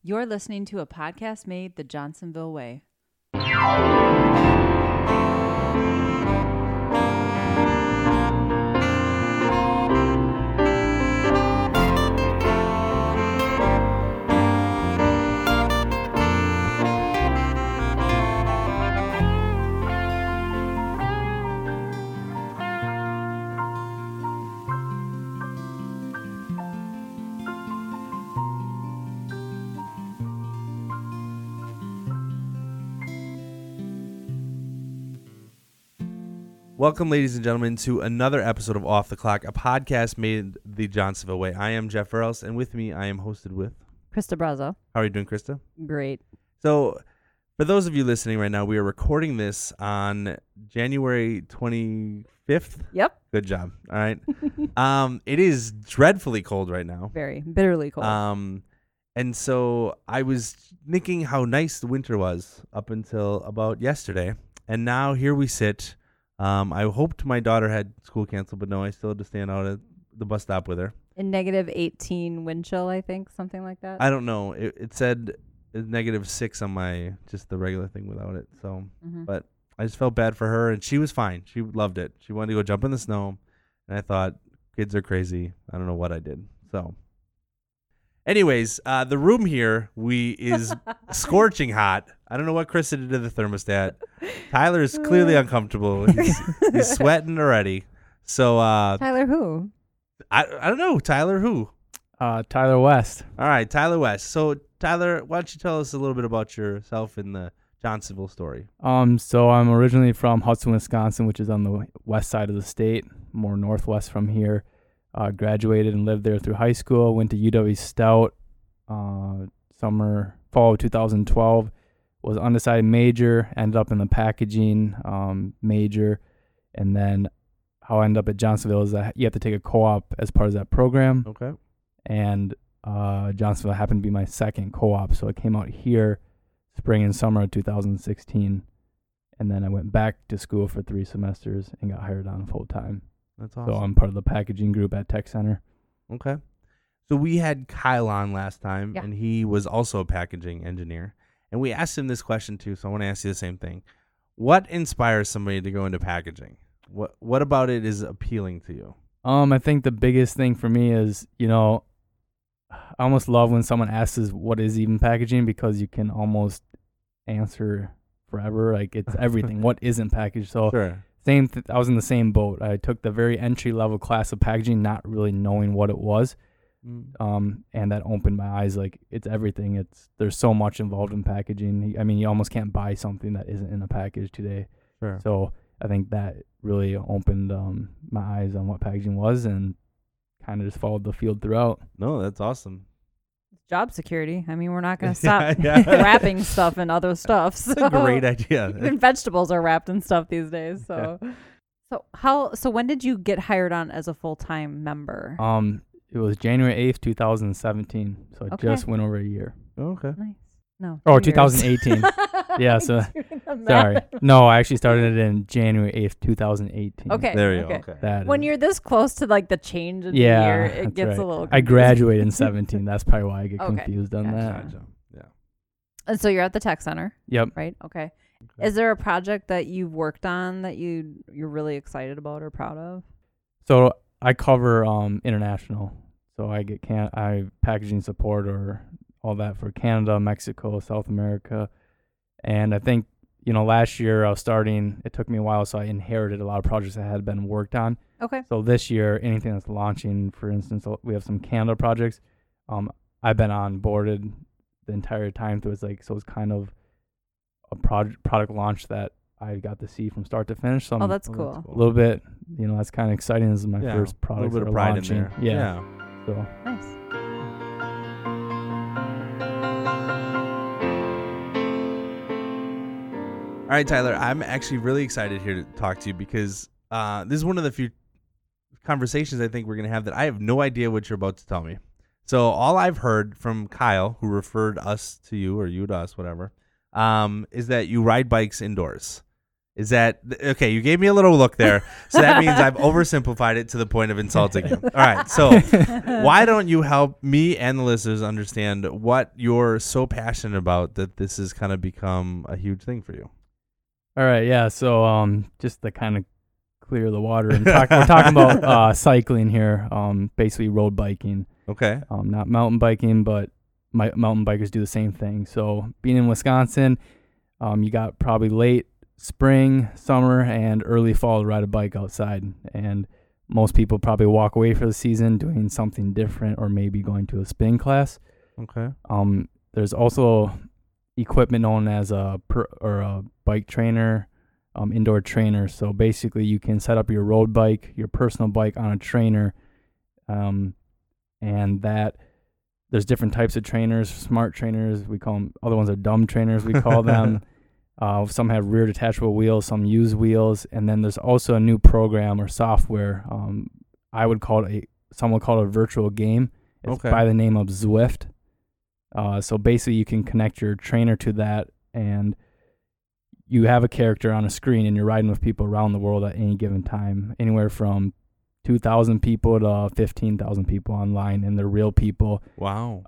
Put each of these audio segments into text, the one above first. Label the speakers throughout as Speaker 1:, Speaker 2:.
Speaker 1: You're listening to a podcast made the Johnsonville way.
Speaker 2: Welcome, ladies and gentlemen, to another episode of Off the Clock, a podcast made the Johnsonville way. I am Jeff Earls, and with me, I am hosted with
Speaker 1: Krista Brazo.
Speaker 2: How are you doing, Krista?
Speaker 1: Great.
Speaker 2: So, for those of you listening right now, we are recording this on January 25th.
Speaker 1: Yep.
Speaker 2: Good job. All right. It is dreadfully cold right now.
Speaker 1: Very bitterly cold.
Speaker 2: And so I was thinking how nice the winter was up until about yesterday, and now here we sit. I hoped my daughter had school canceled, but no, I still had to stand out at the bus stop with her.
Speaker 1: In negative 18 wind chill, I think, something like that.
Speaker 2: I don't know. It said -6 on my, just the regular thing without it. So, But I just felt bad for her, and she was fine. She loved it. She wanted to go jump in the snow, and I thought, kids are crazy. I don't know what I did. So, anyways, the room here is scorching hot. I don't know what Krista did to the thermostat. Tyler is clearly uncomfortable. He's sweating already. So
Speaker 1: Tyler who?
Speaker 2: I don't know. Tyler who?
Speaker 3: Tyler West.
Speaker 2: All right, Tyler West. So Tyler, why don't you tell us a little bit about yourself and the Johnsonville story?
Speaker 3: So I'm originally from Hudson, Wisconsin, which is on the west side of the state, more northwest from here. Graduated and lived there through high school. Went to UW Stout fall of 2012. Was undecided major. Ended up in the packaging major. And then how I ended up at Johnsonville is that you have to take a co-op as part of that program.
Speaker 2: Okay.
Speaker 3: And Johnsonville happened to be my second co-op. So I came out here spring and summer of 2016. And then I went back to school for 3 semesters and got hired on full time.
Speaker 2: That's awesome.
Speaker 3: So I'm part of the packaging group at Tech Center.
Speaker 2: Okay. So we had Kyle on last time,
Speaker 1: Yeah.
Speaker 2: and he was also a packaging engineer. And we asked him this question too, so I want to ask you the same thing. What inspires somebody to go into packaging? What about it is appealing to you?
Speaker 3: I think the biggest thing for me is, I almost love when someone asks us what is even packaging, because you can almost answer forever. Like, it's everything. What isn't packaged? So
Speaker 2: Sure.
Speaker 3: I was in the same boat. I took the very entry level class of packaging, not really knowing what it was. And that opened my eyes. Like, it's everything. There's so much involved in packaging. I mean, you almost can't buy something that isn't in a package today.
Speaker 2: Sure.
Speaker 3: So I think that really opened my eyes on what packaging was, and kind of just followed the field throughout.
Speaker 2: No, that's awesome.
Speaker 1: Job security. I mean, we're not going to stop
Speaker 2: Yeah.
Speaker 1: wrapping stuff and other stuff. So.
Speaker 2: That's a great idea.
Speaker 1: Even vegetables are wrapped in stuff these days. So, So when did you get hired on as a full-time member?
Speaker 3: It was January 8th, 2017. So I just went over a year.
Speaker 2: Okay.
Speaker 1: Nice. No.
Speaker 3: Or
Speaker 1: 2 years.
Speaker 3: 2018. Yeah, so sorry. No, I actually started it in January 8th, 2018.
Speaker 1: Okay.
Speaker 2: There you go.
Speaker 1: okay.
Speaker 2: Okay.
Speaker 3: That
Speaker 1: When
Speaker 3: is-
Speaker 1: you're this close to like the change of the
Speaker 3: yeah,
Speaker 1: year, it
Speaker 3: that's
Speaker 1: gets
Speaker 3: right.
Speaker 1: a little
Speaker 3: I
Speaker 1: confusing.
Speaker 3: graduated in 17. That's probably why I get
Speaker 1: Okay.
Speaker 3: confused on
Speaker 1: Gotcha.
Speaker 3: that.
Speaker 2: Gotcha. Yeah.
Speaker 1: And so you're at the Tech Center,
Speaker 3: Yep.
Speaker 1: right? Okay.
Speaker 2: Okay.
Speaker 1: Is there a project that you've worked on that you're really excited about or proud of?
Speaker 3: So I cover international. So I get packaging support or all that for Canada, Mexico, South America. And I think, last year I was starting, it took me a while, so I inherited a lot of projects that had been worked on.
Speaker 1: Okay.
Speaker 3: So this year, anything that's launching, for instance, we have some Canada projects. I've been onboarded the entire time through. It's kind of a product launch that I got to see from start to finish. So
Speaker 1: Oh,
Speaker 3: I'm
Speaker 1: that's
Speaker 2: Oh,
Speaker 1: cool.
Speaker 2: that's
Speaker 3: a little bit, that's kind of exciting. This is my
Speaker 2: Yeah,
Speaker 3: first
Speaker 2: a
Speaker 3: product.
Speaker 2: little bit of
Speaker 3: we're
Speaker 2: pride
Speaker 3: launching.
Speaker 2: in there.
Speaker 3: Yeah. So
Speaker 1: Nice.
Speaker 2: All right, Tyler, I'm actually really excited here to talk to you because this is one of the few conversations I think we're going to have that I have no idea what you're about to tell me. So all I've heard from Kyle, who referred us to you or you to us, whatever, is that you ride bikes indoors. Is that okay? You gave me a little look there, so that means I've oversimplified it to the point of insulting you. All right, so why don't you help me and the listeners understand what you're so passionate about that this has kind of become a huge thing for you?
Speaker 3: All right, yeah. So just to kind of clear the water, and we're talking about cycling here. Basically road biking.
Speaker 2: Okay.
Speaker 3: Not mountain biking, but mountain bikers do the same thing. So being in Wisconsin, you got probably late spring, summer, and early fall to ride a bike outside. And most people probably walk away for the season doing something different, or maybe going to a spin class.
Speaker 2: Okay.
Speaker 3: There's also equipment known as a bike trainer, indoor trainer. So basically you can set up your road bike, your personal bike on a trainer, and that there's different types of trainers. Smart trainers, we call them. Other ones are dumb trainers, we call them. Some have rear detachable wheels, some use wheels, and then there's also a new program or software. I would call it some would call it a virtual game. It's by the name of Zwift. So basically, you can connect your trainer to that, and you have a character on a screen, and you're riding with people around the world at any given time, anywhere from 2,000 people to 15,000 people online, and they're real people.
Speaker 2: Wow.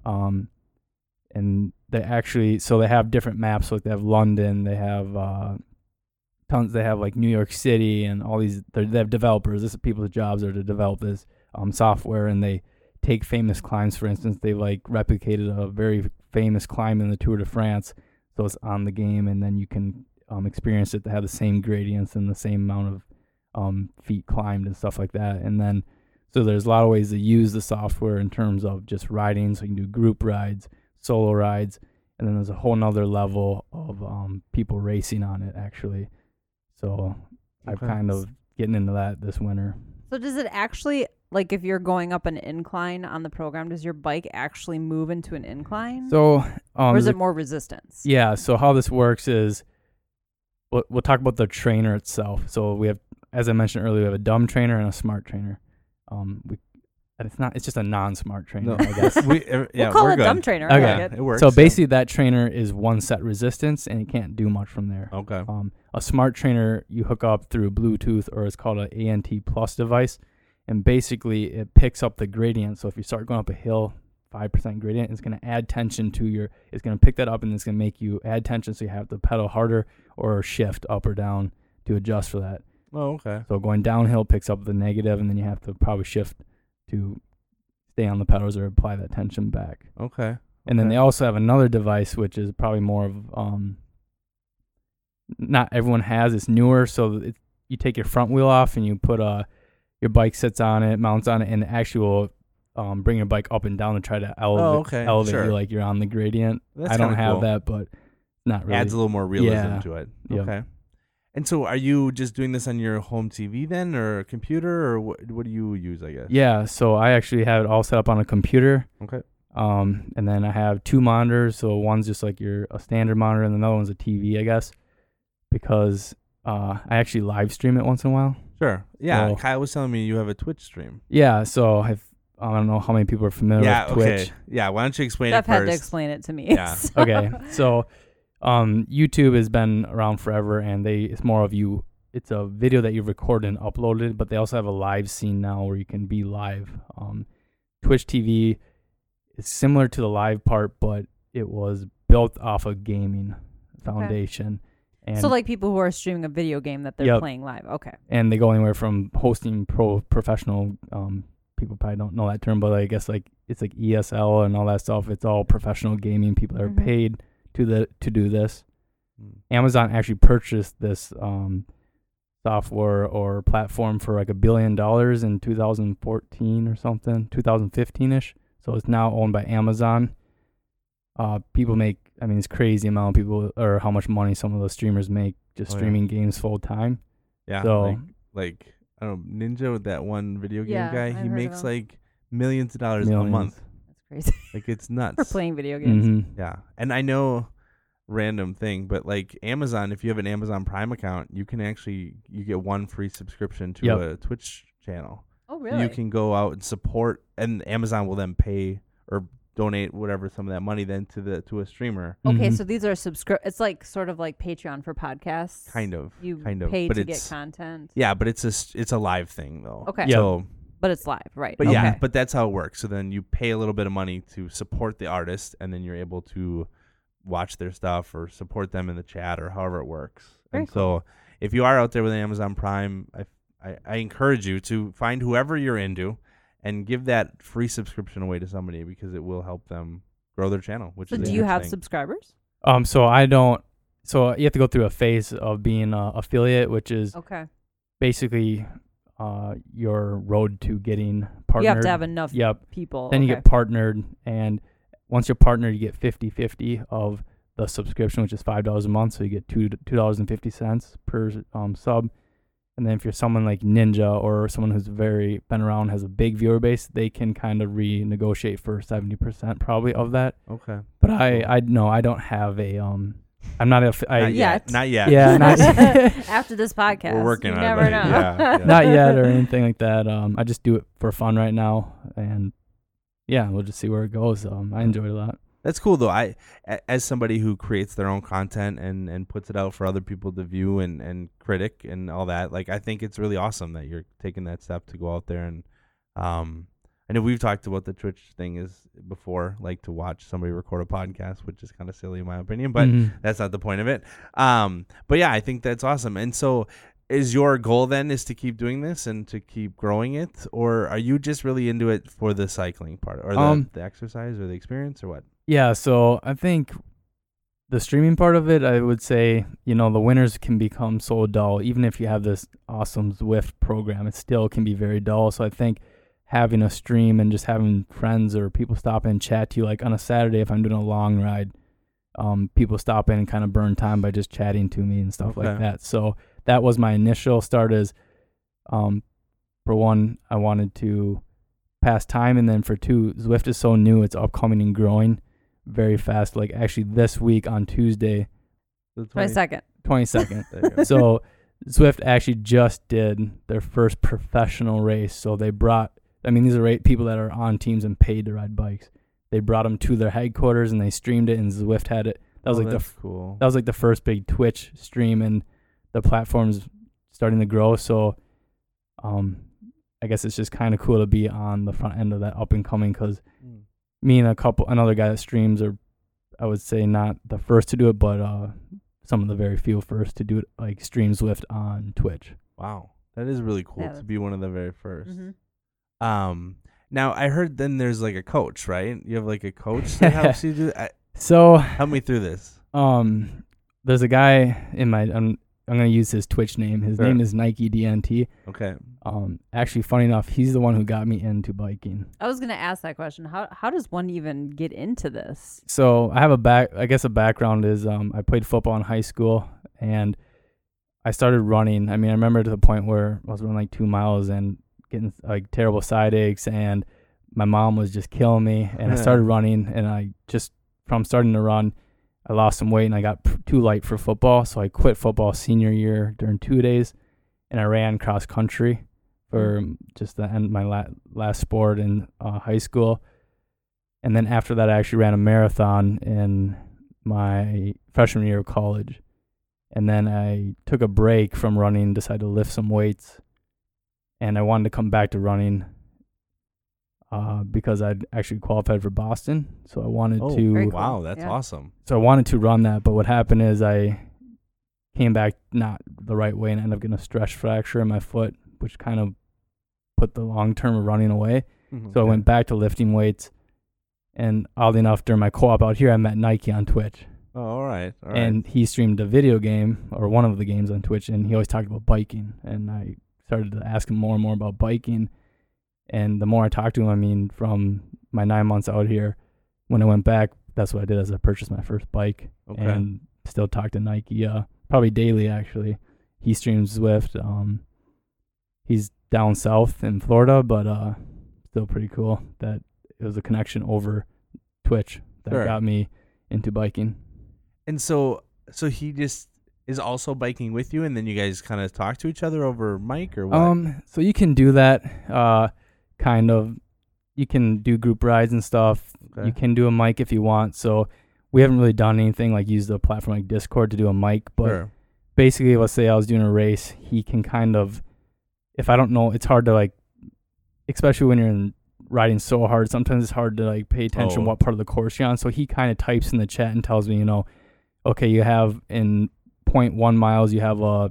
Speaker 3: And they actually, so they have different maps. Like they have London, they have tons. They have like New York City, and all these. They have developers. This is people's jobs are to develop this software, and they take famous climbs. For instance, they like replicated a very famous climb in the Tour de France, so it's on the game, and then you can experience it to have the same gradients and the same amount of feet climbed and stuff like that. And then, so there's a lot of ways to use the software in terms of just riding. So you can do group rides, solo rides, and then there's a whole nother level of people racing on it actually. So I'm kind of getting into that this winter.
Speaker 1: So does it actually, like if you're going up an incline on the program, does your bike actually move into an incline?
Speaker 3: So
Speaker 1: or is it more resistance?
Speaker 3: Yeah, so how this works is we'll talk about the trainer itself. So we have, as I mentioned earlier, we have a dumb trainer and a smart trainer. It's just a non-smart trainer, I guess.
Speaker 1: We'll call it dumb trainer.
Speaker 3: Okay.
Speaker 1: Like
Speaker 2: it works.
Speaker 3: So basically that trainer is one set resistance, and it can't do much from there.
Speaker 2: Okay.
Speaker 3: A smart trainer you hook up through Bluetooth, or it's called an ANT Plus device, and basically it picks up the gradient. So if you start going up a hill, 5% gradient, it's going to add tension to it's going to pick that up, and it's going to make you add tension, so you have to pedal harder or shift up or down to adjust for that.
Speaker 2: Oh, okay.
Speaker 3: So going downhill picks up the negative, and then you have to probably shift to stay on the pedals or apply that tension back.
Speaker 2: Okay.
Speaker 3: And then they also have another device, which is probably more of, not everyone has. It's newer, so you take your front wheel off, and you put your bike sits on it, mounts on it, and actually will bring your bike up and down to try to elevate you like you're on the gradient. I don't have that, but not really.
Speaker 2: Adds a little more realism to it.
Speaker 3: Yep.
Speaker 2: Okay. And so are you just doing this on your home TV then, or a computer, or what do you use, I guess?
Speaker 3: Yeah, so I actually have it all set up on a computer.
Speaker 2: Okay.
Speaker 3: And then I have two monitors. So one's just like a standard monitor, and another one's a TV, I guess, because I actually live stream it once in a while.
Speaker 2: Sure. Yeah,
Speaker 3: So,
Speaker 2: Kyle was telling me you have a Twitch stream.
Speaker 3: Yeah, so I don't know how many people are familiar with Twitch.
Speaker 2: Okay. Yeah, why don't you explain
Speaker 1: Jeff
Speaker 2: it first?
Speaker 1: had to explain it to me.
Speaker 2: Yeah.
Speaker 1: So.
Speaker 3: Okay, so YouTube has been around forever, and it's more of it's a video that you record and uploaded, but they also have a live scene now where you can be live. Twitch TV is similar to the live part, but it was built off a gaming foundation. And
Speaker 1: so like people who are streaming a video game that they're playing live. Okay.
Speaker 3: And they go anywhere from hosting professional, people probably don't know that term, but I guess like it's like ESL and all that stuff. It's all professional gaming. People are paid to do this. Amazon actually purchased this software or platform for like $1 billion in 2014 or something, 2015ish. So it's now owned by Amazon. People make, it's crazy amount of people, or how much money some of those streamers make just streaming games full time.
Speaker 2: Yeah.
Speaker 3: So
Speaker 2: like I don't know, Ninja, that one video game guy,
Speaker 1: I've
Speaker 2: he
Speaker 1: heard
Speaker 2: makes
Speaker 1: of him.
Speaker 2: like millions of dollars a month.
Speaker 1: That's crazy.
Speaker 2: Like it's nuts.
Speaker 1: For playing video games.
Speaker 3: Mm-hmm.
Speaker 2: Yeah. And I know, random thing, but like Amazon, if you have an Amazon Prime account, you get one free subscription to a Twitch channel.
Speaker 1: Oh, really?
Speaker 2: You can go out and support, and Amazon will then pay or donate whatever some of that money then to a streamer.
Speaker 1: Okay, so these are it's like sort of like Patreon for podcasts.
Speaker 2: Kind of.
Speaker 1: You pay to get content.
Speaker 2: Yeah, but it's a live thing though.
Speaker 1: Okay.
Speaker 2: So
Speaker 1: but it's live, right?
Speaker 2: But
Speaker 1: okay.
Speaker 2: but that's how it works. So then you pay a little bit of money to support the artist, and then you're able to watch their stuff or support them in the chat or however it works.
Speaker 1: Very
Speaker 2: and so if you are out there with Amazon Prime, I encourage you to find whoever you're into and give that free subscription away to somebody because it will help them grow their channel.
Speaker 1: So do you have subscribers?
Speaker 3: So I don't. So you have to go through a phase of being an affiliate, which is basically your road to getting partnered.
Speaker 1: You have to have enough people.
Speaker 3: Then you get partnered, and once you're partnered, you get 50-50 of the subscription, which is $5 a month. So you get $2.50 per sub. And then if you're someone like Ninja or someone who's been around, has a big viewer base, they can kind of renegotiate for 70% probably of that.
Speaker 2: Okay.
Speaker 3: But I don't have a I'm not
Speaker 2: not yet.
Speaker 3: Yeah, not
Speaker 1: after this podcast.
Speaker 2: We're working on it.
Speaker 1: Never know.
Speaker 2: Yeah.
Speaker 3: Not yet or anything like that. I just do it for fun right now, and yeah, we'll just see where it goes. I enjoy it a lot.
Speaker 2: That's cool though. As somebody who creates their own content and puts it out for other people to view and critic and all that, like I think it's really awesome that you're taking that step to go out there and I know we've talked about the Twitch thing before, like to watch somebody record a podcast, which is kind of silly in my opinion, but that's not the point of it. But yeah, I think that's awesome. And so is your goal then is to keep doing this and to keep growing it, or are you just really into it for the cycling part or the exercise or the experience or what?
Speaker 3: Yeah, so I think the streaming part of it, I would say, the winters can become so dull. Even if you have this awesome Zwift program, it still can be very dull. So I think having a stream and just having friends or people stop in and chat to you, like on a Saturday if I'm doing a long ride, people stop in and kind of burn time by just chatting to me and stuff like that. So that was my initial start as, for one, I wanted to pass time, and then for two, Zwift is so new, it's upcoming and growing very fast. Like actually this week on Tuesday,
Speaker 1: the
Speaker 3: 22nd. So Zwift actually just did their first professional race. So they brought, these are people that are on teams and paid to ride bikes. They brought them to their headquarters and they streamed it, and Zwift had it. That was
Speaker 2: cool.
Speaker 3: That was like the first big Twitch stream, and the platform's starting to grow. So I guess it's just kind of cool to be on the front end of that up and coming, because me and another guy that streams are, I would say, not the first to do it, but some of the very few first to do it, like stream Zwift on Twitch.
Speaker 2: Wow, that is really cool to be one of the very first. Now I heard then there's like a coach, right? You have like a coach that helps you do that.
Speaker 3: So
Speaker 2: help me through this.
Speaker 3: There's a guy in my I'm going to use his Twitch name. His name is Nike DNT.
Speaker 2: Okay.
Speaker 3: Actually, funny enough, he's the one who got me into biking.
Speaker 1: I was going to ask that question. How does one even get into this?
Speaker 3: So I have a background is I played football in high school, and I started running. I remember to the point where I was running like 2 miles and getting like terrible side aches, and my mom was just killing me. And I started running, and I just, from starting to run, I lost some weight and I got too light for football. So I quit football senior year during 2 days, and I ran cross country for just the end of my last sport in high school. And then after that, I actually ran a marathon in my freshman year of college. And then I took a break from running, decided to lift some weights, and I wanted to come back to running because I'd actually qualified for Boston. So I wanted to...
Speaker 1: Cool.
Speaker 2: Wow, that's awesome.
Speaker 3: So I wanted to run that, but what happened is I came back not the right way and ended up getting a stress fracture in my foot, which kind of put the long term of running away. So I went back to lifting weights, and oddly enough, during my co-op out here, I met Nike on Twitch.
Speaker 2: Oh, all right.
Speaker 3: And he streamed a video game, or one of the games on Twitch, and he always talked about biking, and I started to ask him more and more about biking. And the more I talked to him, from my 9 months out here, when I went back, that's what I did, as I purchased my first bike and still talk to Nike, probably daily actually. He streams Zwift. He's down south in Florida, but still pretty cool that it was a connection over Twitch that got me into biking.
Speaker 2: And so he just is also biking with you, and then you guys kind of talk to each other over mic or what?
Speaker 3: So you can do that. Kind of. you can do group rides and stuff.
Speaker 2: Okay.
Speaker 3: You can do a mic if you want. So we haven't really done anything like use the platform like Discord to do a mic, but
Speaker 2: Sure.
Speaker 3: basically, let's say I was doing a race, he can kind of, if I don't know, it's hard to like, especially when you're riding so hard, sometimes it's hard to like pay attention what part of the course you're on. So he kind of types in the chat and tells me, okay, you have in 0.1 miles, you have a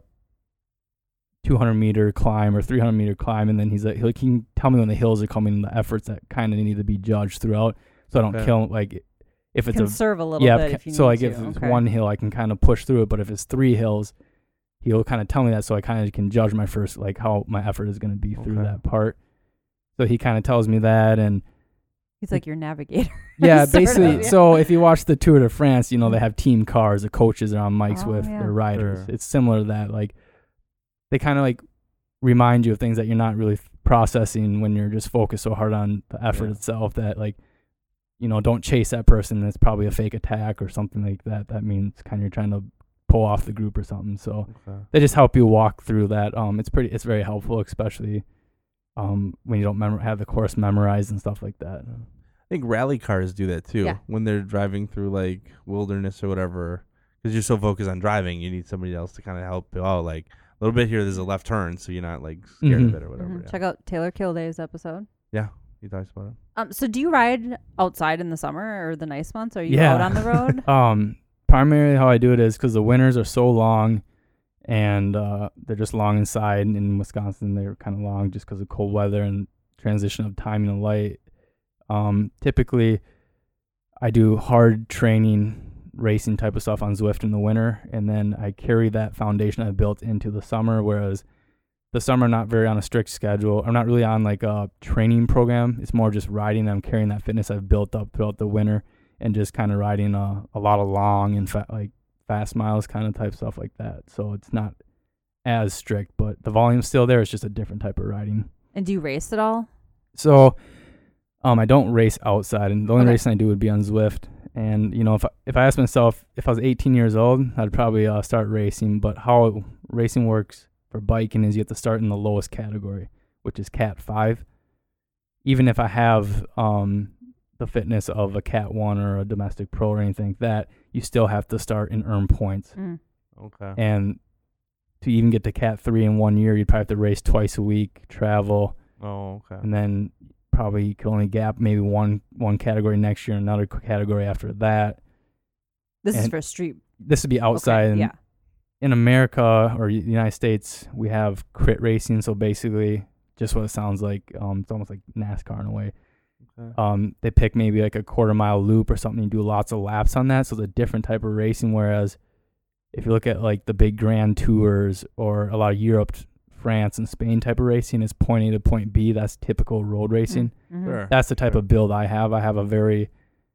Speaker 3: 200-meter climb or 300-meter climb, and then he can tell me when the hills are coming and the efforts that kind of need to be judged throughout, so I don't kill like if it's
Speaker 1: conserve a little bit. If you
Speaker 3: so
Speaker 1: need
Speaker 3: like if
Speaker 1: to.
Speaker 3: it's one hill, I can kind of push through it, but if it's 3 hills, he'll kind of tell me that, so I kind of can judge my first like how my effort is going to be through that part. So he kind of tells me that, and
Speaker 1: he's like your navigator.
Speaker 3: Yeah,
Speaker 1: sort
Speaker 3: basically.
Speaker 1: of, yeah.
Speaker 3: So if you watch the Tour de France, they have team cars. The coaches are on mics with
Speaker 1: yeah.
Speaker 3: their riders.
Speaker 2: Sure.
Speaker 3: It's similar to that. Like they kind of like remind you of things that you're not really processing when you're just focused so hard on the effort itself that like, don't chase that person. That's probably a fake attack or something like that. That means kind of you're trying to pull off the group or something. So they just help you walk through that. It's very helpful, especially when you don't have the course memorized and stuff like that.
Speaker 2: I think rally cars do that too.
Speaker 1: Yeah.
Speaker 2: When they're driving through like wilderness or whatever, because you're so focused on driving, you need somebody else to kind of help you out. Like a little bit here, there's a left turn, so you're not like scared of it or whatever. Yeah.
Speaker 1: Check out Taylor Kilday's episode.
Speaker 2: Yeah, he talks about it.
Speaker 1: So do you ride outside in the summer or the nice months? Are you out on the road?
Speaker 3: Primarily how I do it is because the winters are so long, and they're just long inside. In Wisconsin, they're kind of long just because of cold weather and transition of timing of light. Typically, I do hard training, racing type of stuff on Zwift in the winter, and then I carry that foundation I've built into the summer, whereas the summer I'm not very on a strict schedule. I'm not really on like a training program. It's more just riding. I'm carrying that fitness I've built up throughout the winter and just kind of riding a lot of long and fast miles kind of type stuff like that. So it's not as strict, but the volume's still there. It's just a different type of riding.
Speaker 1: And do you race at all?
Speaker 3: So I don't race outside, and the only racing I do would be on Zwift. And if I asked myself if I was 18 years old, I'd probably start racing. But how racing works for biking is you have to start in the lowest category, which is Cat 5. Even if I have the fitness of a Cat 1 or a domestic pro or anything like that, you still have to start and earn points.
Speaker 2: Okay.
Speaker 3: And to even get to Cat 3 in 1 year, you'd probably have to race twice a week, travel.
Speaker 2: Oh, okay.
Speaker 3: And then probably you could only gap maybe one category next year, another category after that.
Speaker 1: This is for street.
Speaker 3: This would be outside.
Speaker 1: Okay, yeah.
Speaker 3: In America or the United States, we have crit racing. So basically, just what it sounds like. It's almost like NASCAR in a way. Okay. They pick maybe like a quarter-mile loop or something and do lots of laps on that. So it's a different type of racing. Whereas if you look at like the big Grand Tours or a lot of Europe, France and Spain type of racing, is point A to point B. That's typical road racing.
Speaker 1: Mm-hmm.
Speaker 2: Sure.
Speaker 3: That's the type of build I have. I have a very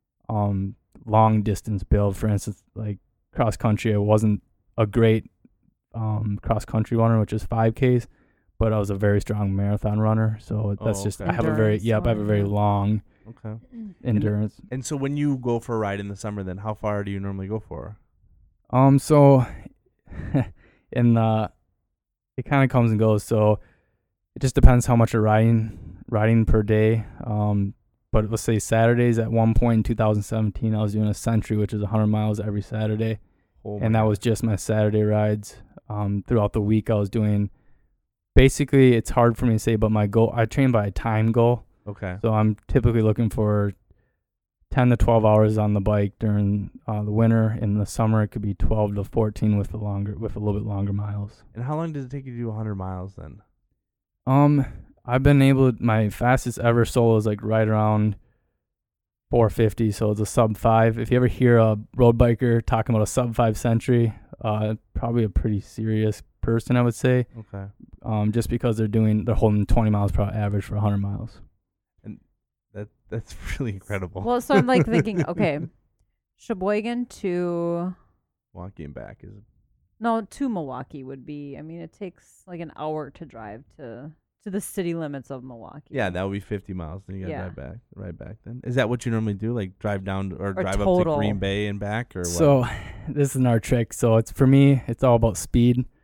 Speaker 3: long distance build. For instance, like cross country, I wasn't a great cross country runner, which is 5Ks, but I was a very strong marathon runner. So that's just I have a very I have a very long endurance.
Speaker 2: And so when you go for a ride in the summer, then how far do you normally go for?
Speaker 3: So it kind of comes and goes. So it just depends how much you're riding per day. But let's say Saturdays, at one point in 2017, I was doing a Century, which is 100 miles every Saturday. And that was just my Saturday rides. Throughout the week, I was doing, basically, it's hard for me to say, but my goal, I train by a time goal.
Speaker 2: Okay.
Speaker 3: So I'm typically looking for 10 to 12 hours on the bike during the winter. In the summer, it could be 12 to 14 with a little bit longer miles.
Speaker 2: And how long does it take you to do 100 miles then?
Speaker 3: I've been able to, my fastest ever solo is like right around 450, so it's a sub 5. If you ever hear a road biker talking about a sub 5 Century, probably a pretty serious person, I would say.
Speaker 2: Okay.
Speaker 3: Just because they're holding 20 miles per hour average for 100 miles.
Speaker 2: And that's really incredible.
Speaker 1: Well, so I'm like thinking, okay, Sheboygan to
Speaker 2: Milwaukee and back is
Speaker 1: to Milwaukee would be. I mean, it takes like an hour to drive to the city limits of Milwaukee.
Speaker 2: Yeah, that would be 50 miles. Then you got to drive back. Then is that what you normally do? Like drive down or drive
Speaker 1: total.
Speaker 2: up to Green Bay and back, or what?
Speaker 3: So this is our trick. So for me, it's all about speed.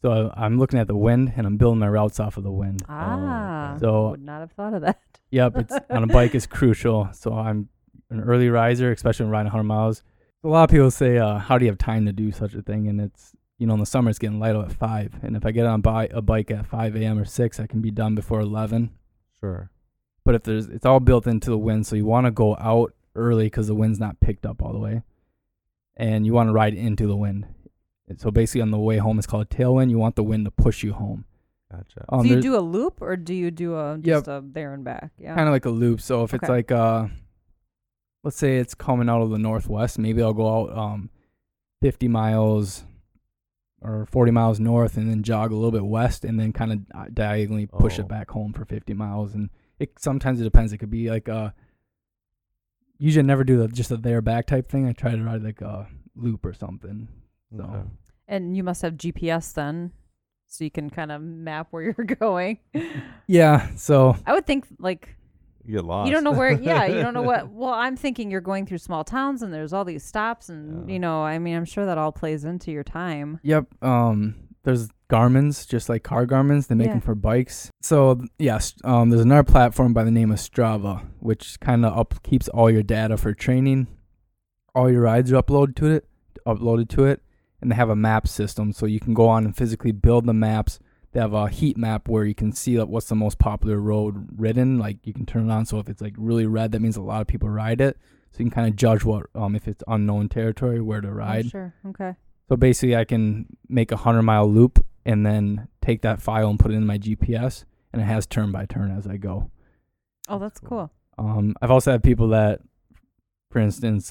Speaker 3: So I'm looking at the wind, and I'm building my routes off of the wind.
Speaker 1: Ah,
Speaker 2: okay.
Speaker 3: So-
Speaker 1: would not have thought of that.
Speaker 3: Yep, it's on a bike is crucial. So I'm an early riser, especially when riding 100 miles. A lot of people say, how do you have time to do such a thing? And it's, in the summer it's getting light out at 5. And if I get on a bike at 5 a.m. or 6, I can be done before 11.
Speaker 2: Sure.
Speaker 3: But it's all built into the wind, so you want to go out early because the wind's not picked up all the way. And you want to ride into the wind. And so basically on the way home, it's called a tailwind. You want the wind to push you home.
Speaker 2: Gotcha.
Speaker 1: Do you do a loop or do you do just a there and back? Yeah.
Speaker 3: Kind of like a loop. So if it's like, let's say it's coming out of the northwest, maybe I'll go out 50 miles or 40 miles north and then jog a little bit west and then kind of diagonally push it back home for 50 miles. And sometimes it depends. It could be like usually I never do just a there back type thing. I try to ride like a loop or something. So.
Speaker 2: Okay.
Speaker 1: And you must have GPS then, so you can kind of map where you're going.
Speaker 3: Yeah. So
Speaker 1: I would think like
Speaker 2: You get lost.
Speaker 1: you don't know where. Yeah, you don't know what. Well, I'm thinking you're going through small towns and there's all these stops and I'm sure that all plays into your time.
Speaker 3: Yep. There's Garmin's, just like car Garmin's. They make them for bikes. So yes, there's another platform by the name of Strava, which kind of keeps all your data for training. All your rides are uploaded to it, and they have a map system, so you can go on and physically build the maps. They have a heat map where you can see what's the most popular road ridden. Like you can turn it on, so if it's like really red, that means a lot of people ride it. So you can kind of judge what if it's unknown territory, where to ride.
Speaker 1: Oh, sure. Okay.
Speaker 3: So basically, I can make a 100-mile loop and then take that file and put it in my GPS, and it has turn by turn as I go.
Speaker 1: Oh, that's cool.
Speaker 3: I've also had people that, for instance,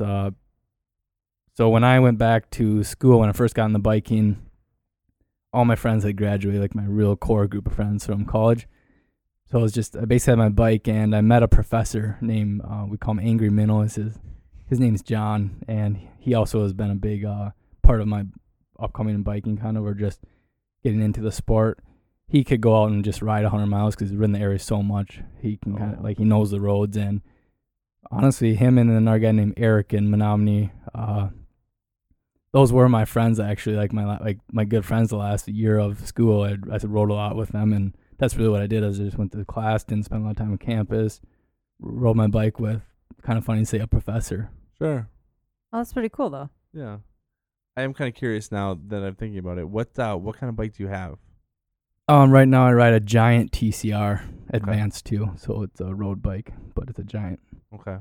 Speaker 3: so when I went back to school, when I first got into biking, all my friends had graduated, like my real core group of friends from college. So I basically had my bike, and I met a professor named, we call him Angry Minnow. His name's John, and he also has been a big part of my upcoming biking kind of, or just getting into the sport. He could go out and just ride 100 miles because he's ridden the area so much. He can kind of, he knows the roads. And honestly, him and another guy named Eric in Menominee, those were my friends actually, my good friends the last year of school. I rode a lot with them, and that's really what I did. I just went to class, didn't spend a lot of time on campus, rode my bike with, kind of funny to say, a professor.
Speaker 2: Sure.
Speaker 1: Oh, that's pretty cool though.
Speaker 2: Yeah. I am kind of curious now that I'm thinking about it. What kind of bike do you have?
Speaker 3: Right now I ride a Giant TCR Advanced 2, so it's a road bike, but it's a Giant.
Speaker 2: Okay.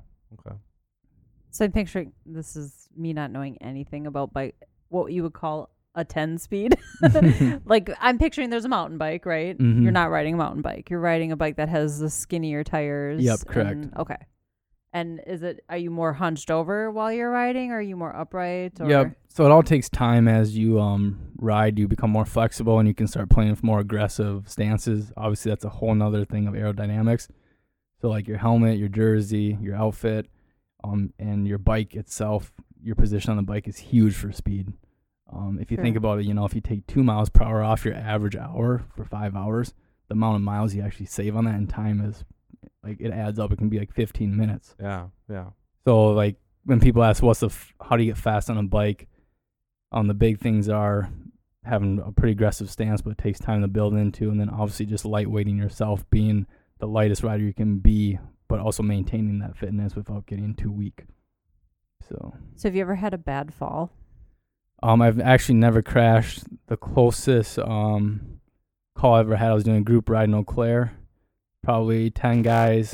Speaker 1: So I'm picturing, this is me not knowing anything about bike, what you would call a 10 speed. Like I'm picturing there's a mountain bike, right?
Speaker 3: Mm-hmm.
Speaker 1: You're not riding a mountain bike. You're riding a bike that has the skinnier tires.
Speaker 3: Yep, correct.
Speaker 1: Okay. And are you more hunched over while you're riding, or are you more upright? Or?
Speaker 3: Yep. So it all takes time as you ride. You become more flexible, and you can start playing with more aggressive stances. Obviously, that's a whole nother thing of aerodynamics. So like your helmet, your jersey, your outfit, and your bike itself, your position on the bike is huge for speed. If you think about it, if you take 2 miles per hour off your average hour for 5 hours, the amount of miles you actually save on that in time is, it adds up. It can be like 15 minutes.
Speaker 2: Yeah.
Speaker 3: So when people ask how do you get fast on a bike, the big things are having a pretty aggressive stance, but it takes time to build into, and then obviously just lightweighting yourself, being the lightest rider you can be, but also maintaining that fitness without getting too weak. So
Speaker 1: have you ever had a bad fall?
Speaker 3: I've actually never crashed. The closest call I ever had, I was doing a group ride in Eau Claire, probably 10 guys.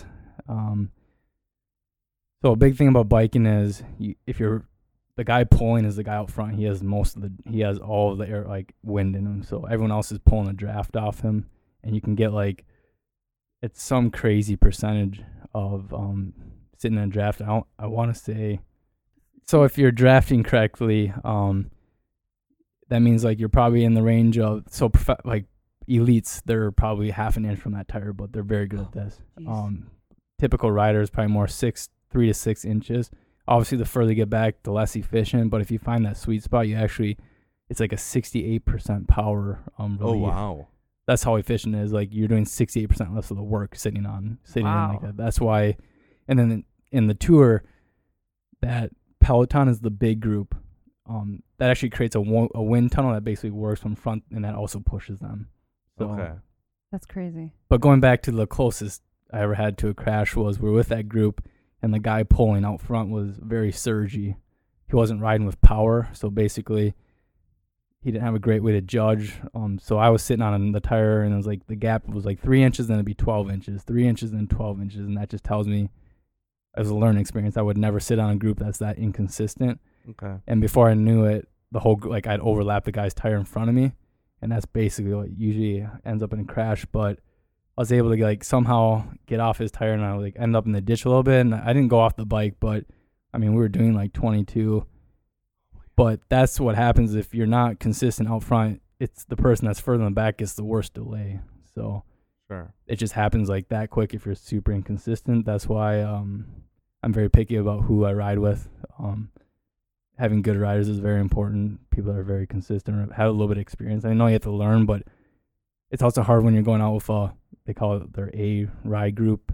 Speaker 3: So a big thing about biking is if you're the guy pulling is the guy out front, he has all of the air, wind in him. So everyone else is pulling a draft off him, and you can get it's some crazy percentage of sitting in a draft. I want to say, so if you're drafting correctly, that means you're probably in the range of elites. They're probably half an inch from that tire, but they're very good at this. Typical rider is probably more 3 to 6 inches. Obviously, the further you get back, the less efficient. But if you find that sweet spot, it's like a 68% power relief.
Speaker 2: Oh wow,
Speaker 3: that's how efficient it is. You're doing 68% less of the work sitting in like that. That's why. And then in the tour, that Peloton is the big group that actually creates a wind tunnel that basically works from front, and that also pushes them. So,
Speaker 2: Okay.
Speaker 1: That's crazy.
Speaker 3: But going back to the closest I ever had to a crash was we're with that group, and the guy pulling out front was very surgy. He wasn't riding with power, so basically he didn't have a great way to judge. So I was sitting on the tire, and it was like the gap was like 3 inches, then it'd be 12 inches, 3 inches, then 12 inches, and that just tells me, as a learning experience, I would never sit on a group that's that inconsistent.
Speaker 2: Okay.
Speaker 3: And before I knew it, the whole I'd overlap the guy's tire in front of me, and that's basically what usually ends up in a crash. But I was able to like somehow get off his tire, and I like end up in the ditch a little bit. And I didn't go off the bike, but I mean we were doing like 22. But that's what happens if you're not consistent out front. It's the person that's further in the back gets the worst delay. So
Speaker 2: Sure.
Speaker 3: it just happens like that quick if you're super inconsistent. That's why I'm very picky about who I ride with. Having good riders is very important. People that are very consistent or have a little bit of experience. I know you have to learn, but it's also hard when you're going out with they call it their A ride group.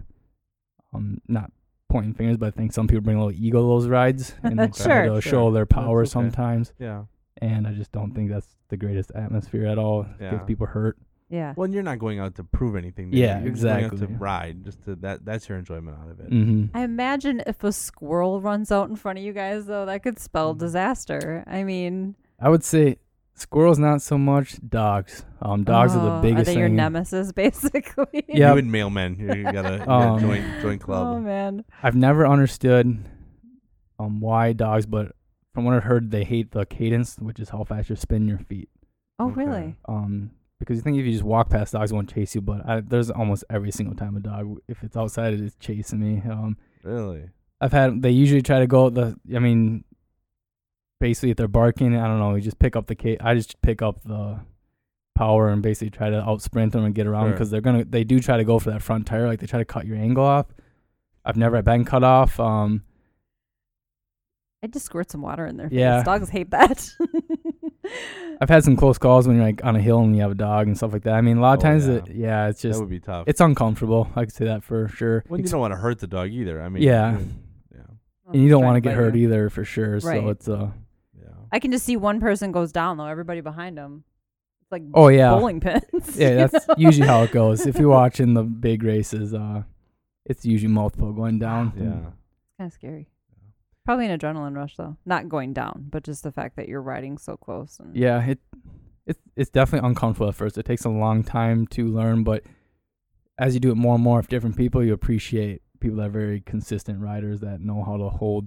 Speaker 3: Not pointing fingers, but I think some people bring a little ego to those rides and they try to show their power
Speaker 2: That's okay.
Speaker 3: sometimes.
Speaker 2: Yeah.
Speaker 3: And I just don't think that's the greatest atmosphere at all. It gets people hurt.
Speaker 1: Yeah.
Speaker 2: Well, and you're not going out to prove anything. to
Speaker 3: Yeah,
Speaker 2: you. You're just going out
Speaker 3: exactly.
Speaker 2: to ride, just to that's your enjoyment out of it.
Speaker 3: Mm-hmm.
Speaker 1: I imagine if a squirrel runs out in front of you guys, though, that could spell
Speaker 2: Mhm.
Speaker 1: disaster. I mean,
Speaker 3: I would say squirrels not so much. Dogs. Dogs are the biggest
Speaker 1: Are they your
Speaker 3: thing.
Speaker 1: nemesis, basically?
Speaker 3: Yeah.
Speaker 2: You and mailmen, you gotta join club.
Speaker 1: Oh man.
Speaker 3: I've never understood why dogs, but from what I've heard, they hate the cadence, which is how fast you spin your feet.
Speaker 1: Oh
Speaker 2: Okay.
Speaker 1: really?
Speaker 3: Because you think if you just walk past dogs, won't chase you, but there's almost every single time a dog, if it's outside, it's chasing me.
Speaker 2: Really?
Speaker 3: They usually try to go basically if they're barking, I don't know, you just pick up I just pick up the power and basically try to out sprint them and get around because they do try to go for that front tire, like they try to cut your angle off. I've never been cut off.
Speaker 1: I just squirt some water in their face.
Speaker 3: Yeah.
Speaker 1: Dogs hate that.
Speaker 3: I've had some close calls when you're like on a hill and you have a dog and stuff like that. I mean, a lot of times, it's
Speaker 2: that
Speaker 3: just
Speaker 2: would be tough.
Speaker 3: it's uncomfortable. I could say that for sure.
Speaker 2: Well, you don't want to hurt the dog either. I mean,
Speaker 3: Yeah.
Speaker 2: yeah,
Speaker 3: And you don't want to
Speaker 1: Trying
Speaker 3: get
Speaker 1: bite
Speaker 3: hurt
Speaker 1: you.
Speaker 3: either for sure.
Speaker 1: Right.
Speaker 3: So it's
Speaker 2: yeah.
Speaker 1: I can just see one person goes down though. Everybody behind them. It's like
Speaker 3: oh yeah,
Speaker 1: bowling pins.
Speaker 3: yeah. That's usually how it goes. If you're watching the big races, it's usually multiple going down.
Speaker 2: Yeah.
Speaker 1: Kind of scary. Probably an adrenaline rush though. Not going down, but just the fact that you're riding so close. And
Speaker 3: Yeah, it's definitely uncomfortable at first. It takes a long time to learn, but as you do it more and more with different people, you appreciate people that are very consistent riders that know how to hold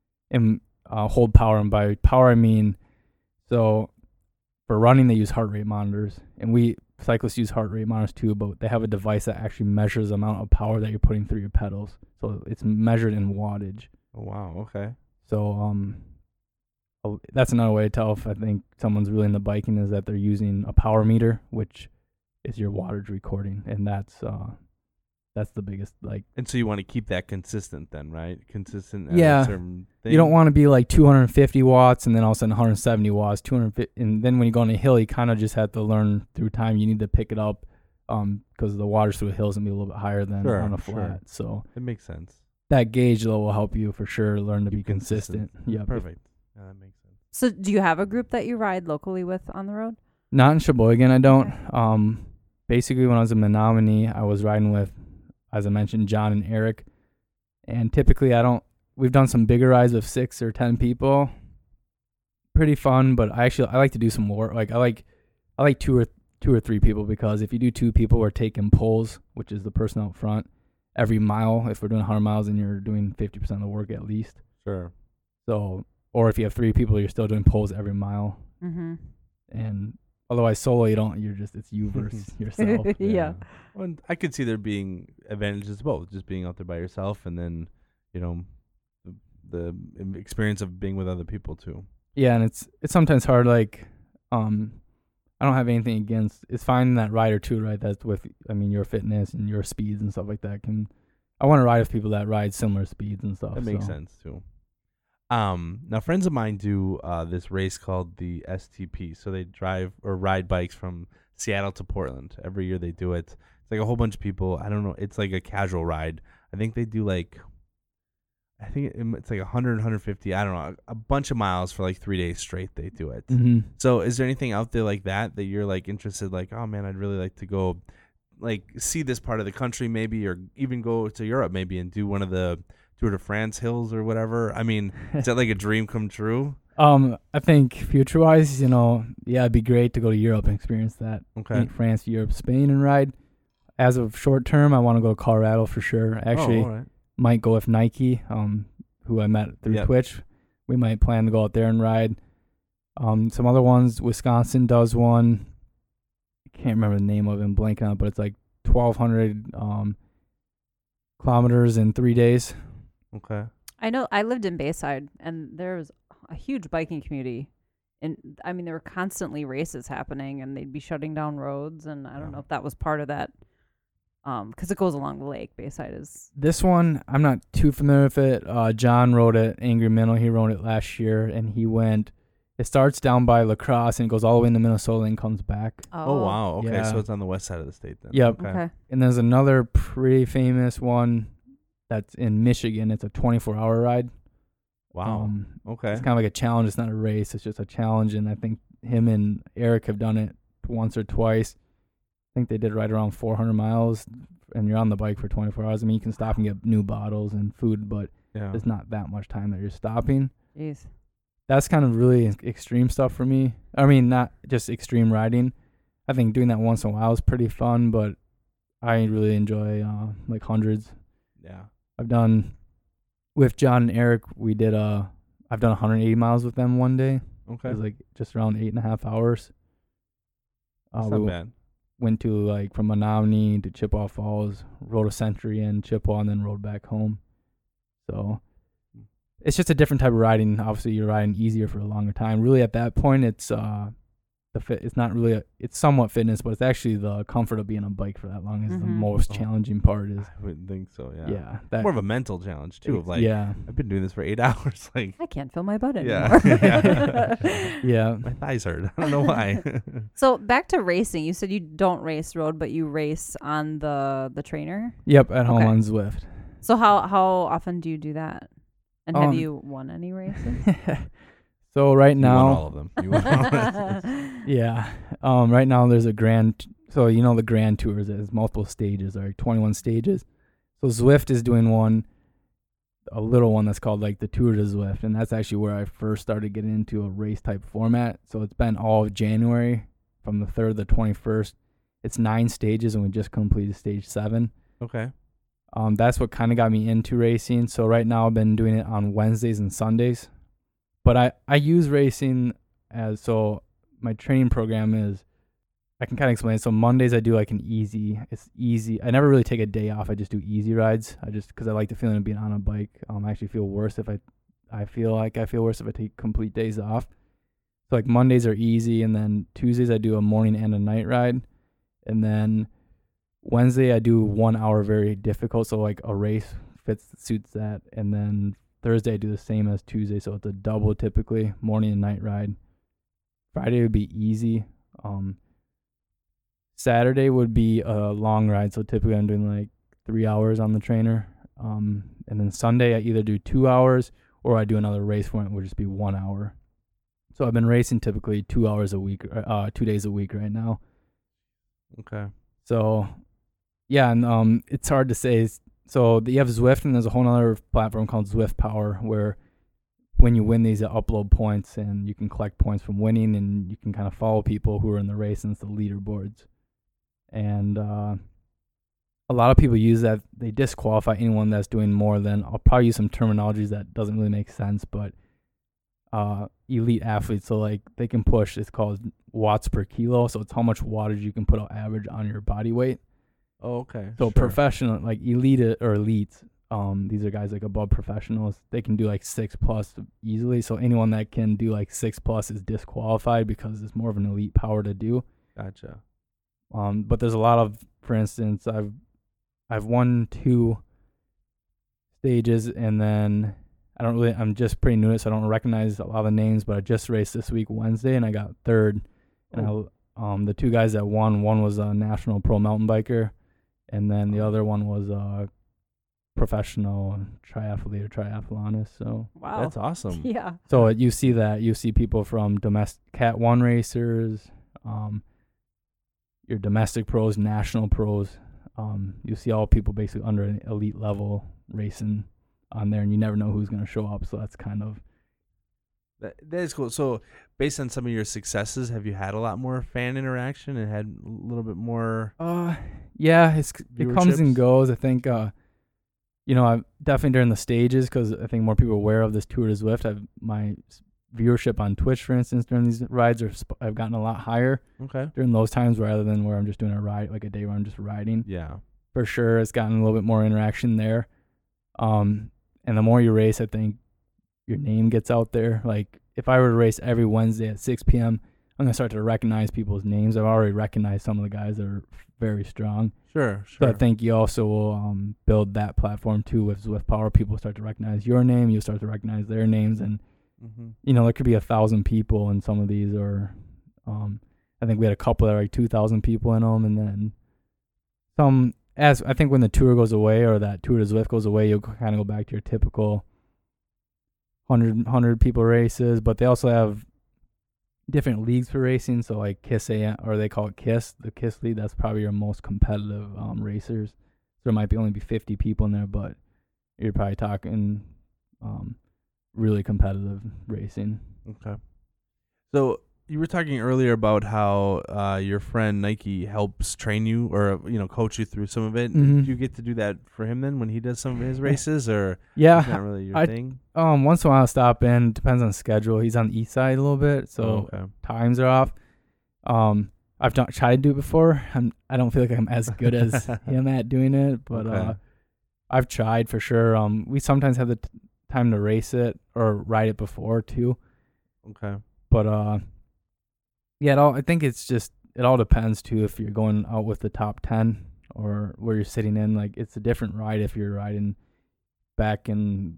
Speaker 3: power. And by power, I mean, so for running, they use heart rate monitors, and cyclists use heart rate monitors too, but they have a device that actually measures the amount of power that you're putting through your pedals. So it's measured in wattage.
Speaker 2: Oh wow. Okay.
Speaker 3: So that's another way to tell if I think someone's really into biking is that they're using a power meter, which is your wattage recording, and that's the biggest
Speaker 2: And so you want to keep that consistent, then, right? Consistent. At
Speaker 3: Yeah.
Speaker 2: A certain thing.
Speaker 3: You don't want to be like 250 watts and then all of a sudden 170 watts, 250, and then when you go on a hill, you kind of just have to learn through time. You need to pick it up because the wattage through a hill is gonna be a little bit higher than on a flat. So
Speaker 2: It makes sense.
Speaker 3: that gauge though will help you for sure learn to be consistent. Yeah,
Speaker 2: Perfect. Yeah, that makes sense.
Speaker 1: So do you have a group that you ride locally with on the road?
Speaker 3: Not in Sheboygan, I don't.
Speaker 1: Okay.
Speaker 3: Basically, when I was in Menominee, I was riding with, as I mentioned, John and Eric. And typically, we've done some bigger rides with 6 or 10 people. Pretty fun, but I like to do some more. Like I like two or three people, because if you do 2 people, we're taking pulls, which is the person out front, every mile. If we're doing 100 miles, and you're doing 50% of the work at least.
Speaker 2: Sure.
Speaker 3: So, or if you have 3 people, you're still doing pulls every mile.
Speaker 1: Mm-hmm.
Speaker 3: And otherwise solo, it's you versus yourself.
Speaker 1: Yeah.
Speaker 2: Well, and I could see there being advantages to both, just being out there by yourself, and then, the experience of being with other people too.
Speaker 3: Yeah, and it's sometimes hard. Like, I don't have anything against. It's finding that rider too, right? That's with, your fitness and your speeds and stuff like that. I want to ride with people that ride similar speeds and stuff.
Speaker 2: That makes sense too. Now friends of mine do this race called the STP. So they drive or ride bikes from Seattle to Portland. Every year they do it. It's like a whole bunch of people. I don't know. It's like a casual ride. I think they do like I think it's like 100, 150. I don't know, a bunch of miles for like 3 days straight. They do it.
Speaker 3: Mm-hmm.
Speaker 2: So, is there anything out there like that you're like interested? Like, oh man, I'd really like to go, like see this part of the country, maybe, or even go to Europe, maybe, and do one of the Tour de France hills or whatever. I mean, is that like a dream come true?
Speaker 3: I think future-wise, it'd be great to go to Europe and experience that.
Speaker 2: Okay.
Speaker 3: France, Europe, Spain, and ride. As of short term, I want to go to Colorado for sure. Actually,
Speaker 2: all right.
Speaker 3: might go with Nike, who I met through Twitch. We might plan to go out there and ride. Some other ones, Wisconsin does one. I can't remember the name of it, I'm blanking on it, but it's like 1,200 kilometers in 3 days.
Speaker 2: Okay.
Speaker 1: I know I lived in Bayside, and there was a huge biking community. And I mean, there were constantly races happening, and they'd be shutting down roads. And I don't know if that was part of that, because it goes along the lake. Bayside is.
Speaker 3: This one, I'm not too familiar with it. John rode it, Angry Minnow. He rode it last year, and he went. It starts down by La Crosse and goes all the way into Minnesota and comes back.
Speaker 2: Oh wow. Okay,
Speaker 3: yeah.
Speaker 2: so it's on the west side of the state then.
Speaker 3: Yep.
Speaker 1: Okay.
Speaker 3: And there's another pretty famous one that's in Michigan. It's a 24-hour ride.
Speaker 2: Wow. Okay.
Speaker 3: It's kind of like a challenge. It's not a race. It's just a challenge. And I think him and Eric have done it once or twice. I think they did right around 400 miles, and you're on the bike for 24 hours. I mean, you can stop and get new bottles and food, but there's not that much time that you're stopping.
Speaker 1: Jeez.
Speaker 3: That's kind of really extreme stuff for me. I mean, not just extreme riding. I think doing that once in a while is pretty fun, but I really enjoy like hundreds.
Speaker 2: Yeah.
Speaker 3: I've done with John and Eric. I've done 180 miles with them one day.
Speaker 2: Okay.
Speaker 3: It was like just around 8.5 hours.
Speaker 2: That's not bad.
Speaker 3: Went to like from Menominee to Chippewa Falls, rode a century in Chippewa, and then rode back home. So it's just a different type of riding. Obviously, you're riding easier for a longer time. Really, at that point, it's it's not really it's somewhat fitness, but it's actually the comfort of being on a bike for that long is the most challenging part. Is
Speaker 2: I wouldn't think so. Yeah.
Speaker 3: Yeah.
Speaker 2: More of a mental challenge too. Of like, I've been doing this for 8 hours. Like,
Speaker 1: I can't feel my butt anymore.
Speaker 3: Yeah.
Speaker 2: My thighs hurt. I don't know why.
Speaker 1: So back to racing. You said you don't race road, but you race on the trainer.
Speaker 3: Yep, at home on Zwift.
Speaker 1: So how often do you do that? And have you won any races?
Speaker 3: So right now,
Speaker 2: you won all of them. You won all of them.
Speaker 3: Yeah. Right now there's a grand. So the Grand Tours has multiple stages, like 21 stages. So Zwift is doing a little one that's called like the Tour de Zwift, and that's actually where I first started getting into a race type format. So it's been all of January from the 3rd to the 21st. It's 9 stages, and we just completed stage 7.
Speaker 2: Okay.
Speaker 3: That's what kind of got me into racing. So right now I've been doing it on Wednesdays and Sundays. But I use racing so my training program is, I can kind of explain. So Mondays I do like it's easy. I never really take a day off. I just do easy rides. Because I like the feeling of being on a bike. I actually feel worse if I feel worse if I take complete days off. So like Mondays are easy, and then Tuesdays I do a morning and a night ride. And then Wednesday I do 1 hour very difficult. So like a race suits that. And then Thursday I do the same as Tuesday, so it's a double typically, morning and night ride. Friday would be easy. Saturday would be a long ride, so typically I'm doing like 3 hours on the trainer. And then Sunday I either do 2 hours or I do another race for it, which would just be 1 hour. So I've been racing typically 2 hours a week, 2 days a week right now.
Speaker 2: Okay.
Speaker 3: So yeah, and it's hard to say. So you have Zwift, and there's a whole other platform called Zwift Power, where when you win these, you upload points, and you can collect points from winning, and you can kind of follow people who are in the race, and it's the leaderboards. And a lot of people use that. They disqualify anyone that's doing more than, I'll probably use some terminologies that doesn't really make sense, but elite athletes, so like they can push, it's called watts per kilo, so it's how much wattage you can put out average on your body weight.
Speaker 2: Oh, okay.
Speaker 3: So professional, like elites, these are guys like above professionals. They can do like 6+ easily. So anyone that can do like 6+ is disqualified because it's more of an elite power to do.
Speaker 2: Gotcha.
Speaker 3: But there's a lot of, for instance, I've won 2 stages, and then I'm just pretty new to it, so I don't recognize a lot of the names, but I just raced this week Wednesday, and I got 3rd. And the 2 guys that won, one was a national pro mountain biker, and then the other one was professional triathlete or triathlonist. So
Speaker 1: Wow.
Speaker 2: That's awesome.
Speaker 1: Yeah.
Speaker 3: so you see that. You see people from domestic Cat 1 racers, your domestic pros, national pros. You see all people basically under an elite level racing on there, and you never know who's going to show up. So that's kind of
Speaker 2: That is cool. So, based on some of your successes, have you had a lot more fan interaction and had a little bit more?
Speaker 3: yeah, it comes and
Speaker 2: Viewerships?
Speaker 3: goes. I think I'm definitely during the stages, because I think more people are aware of this Tour de Zwift. My viewership on Twitch, for instance, during these rides I've gotten a lot higher
Speaker 2: Okay.
Speaker 3: during those times, rather than where I'm just doing a ride, like a day where I'm just riding.
Speaker 2: Yeah.
Speaker 3: For sure, it's gotten a little bit more interaction there. And the more you race, I think your name gets out there. Like, if I were to race every Wednesday at 6 p.m., I'm going to start to recognize people's names. I've already recognized some of the guys that are very strong.
Speaker 2: Sure.
Speaker 3: So I think you also will build that platform too with Zwift Power. People start to recognize your name. You start to recognize their names. And, there could be 1,000 people in some of these, or I think we had a couple that are like 2,000 people in them. And then some, as I think when the tour goes away, or that Tour de Zwift goes away, you'll kind of go back to your typical 100 people races. But they also have different leagues for racing. So like KISS AM, or they call it KISS, the KISS league. That's probably your most competitive racers. So there might only be 50 people in there, but you're probably talking really competitive racing.
Speaker 2: Okay. So you were talking earlier about how your friend Nike helps train you, or coach you through some of it.
Speaker 3: Mhm.
Speaker 2: Do you get to do that for him then when he does some of his races, or it's
Speaker 3: Yeah.
Speaker 2: not really your thing?
Speaker 3: Once in a while I'll stop in. Depends on schedule. He's on the east side a little bit, so
Speaker 2: Okay.
Speaker 3: times are off. I've tried to do it before. I don't feel like I'm as good as him at doing it, but
Speaker 2: Okay.
Speaker 3: I've tried for sure. We sometimes have the time to race it or ride it before too.
Speaker 2: Okay.
Speaker 3: But I think it all depends too if you're going out with the top 10 or where you're sitting in. Like, it's a different ride if you're riding back in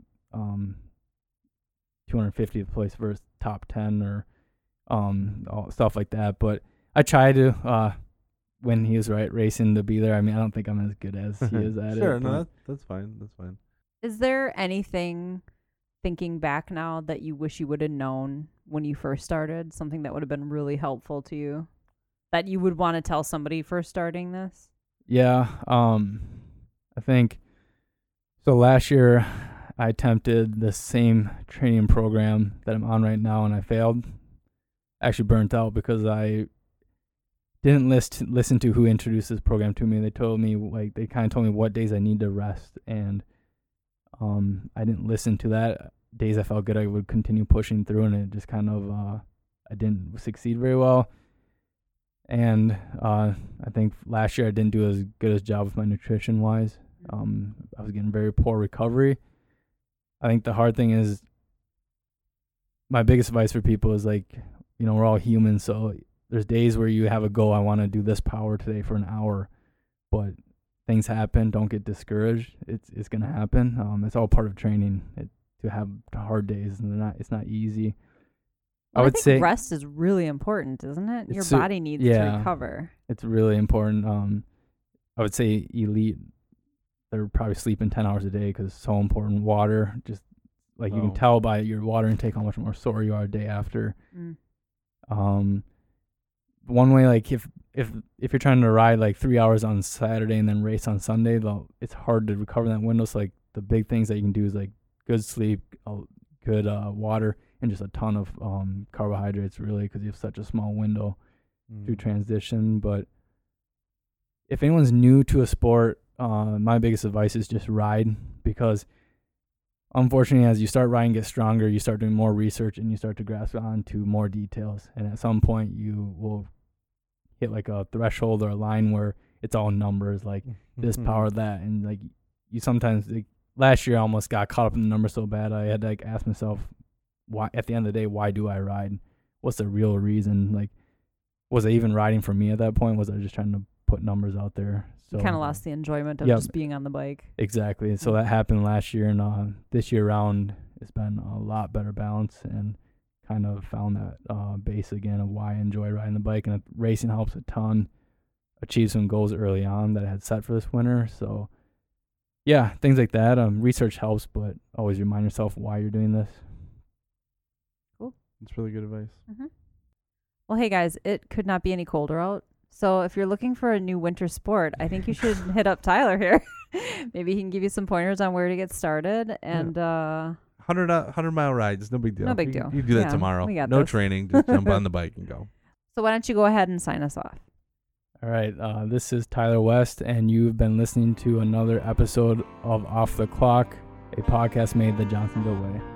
Speaker 3: 250th place versus top 10 or all stuff like that. But I try to when he was racing to be there. I mean, I don't think I'm as good as he is at it.
Speaker 2: Sure. No,
Speaker 3: but-
Speaker 2: that's fine. That's fine.
Speaker 1: Is there anything, thinking back now, that you wish you would have known when you first started? Something that would have been really helpful to you that you would want to tell somebody first starting this?
Speaker 3: Yeah, I think so. Last year, I attempted the same training program that I'm on right now, and I failed. Actually, burnt out because I didn't listen to who introduced this program to me. They told me they kind of told me what days I need to rest, and I didn't listen to that. Days I felt good, I would continue pushing through, and it just kind of I didn't succeed very well. And I think last year I didn't do as good a job with my nutrition wise. I was getting very poor recovery. I think the hard thing is, my biggest advice for people is we're all human. So there's days where you have a goal. I want to do this power today for an hour, but things happen. Don't get discouraged. It's going to happen. It's all part of training to have hard days, and it's not easy.
Speaker 1: Well,
Speaker 3: I would
Speaker 1: think
Speaker 3: say
Speaker 1: rest is really important, isn't it? Your
Speaker 3: It's
Speaker 1: body needs to recover.
Speaker 3: It's really important. I would say elite, they're probably sleeping 10 hours a day because it's so important. Water, just you can tell by your water intake how much more sore you are a day after. One way, if you're trying to ride 3 hours on Saturday and then race on Sunday, it's hard to recover that window. So the big things that you can do is good sleep, good water, and just a ton of carbohydrates, really, because you have such a small window to transition. But if anyone's new to a sport, my biggest advice is just ride, because unfortunately, as you start riding, get stronger, you start doing more research, and you start to grasp on to more details. And at some point, you will hit a threshold or a line where it's all numbers, this power, that, and you sometimes last year I almost got caught up in the numbers so bad I had to ask myself, why, at the end of the day, why do I ride? What's the real reason? Was I even riding for me at that point? Was I just trying to put numbers out there? So
Speaker 1: You kind of lost the enjoyment of just being on the bike.
Speaker 3: Exactly. So that happened last year, and this year round it's been a lot better balance, and kind of found that base again of why I enjoy riding the bike. And racing helps a ton. Achieve some goals early on that I had set for this winter. So yeah, things like that. Research helps, but always remind yourself why you're doing this.
Speaker 2: It's really good advice.
Speaker 1: Mm-hmm. Well, hey guys, it could not be any colder out. So if you're looking for a new winter sport, I think you should hit up Tyler here. Maybe he can give you some pointers on where to get started. And
Speaker 2: 100-mile ride, it's no big deal.
Speaker 1: No big deal.
Speaker 2: You do that tomorrow.
Speaker 1: we got
Speaker 2: No
Speaker 1: this.
Speaker 2: training, just jump on the bike and go.
Speaker 1: So why don't you go ahead and sign us off?
Speaker 3: All right, this is Tyler West, and you've been listening to another episode of Off the Clock, a podcast made the Johnsonville way.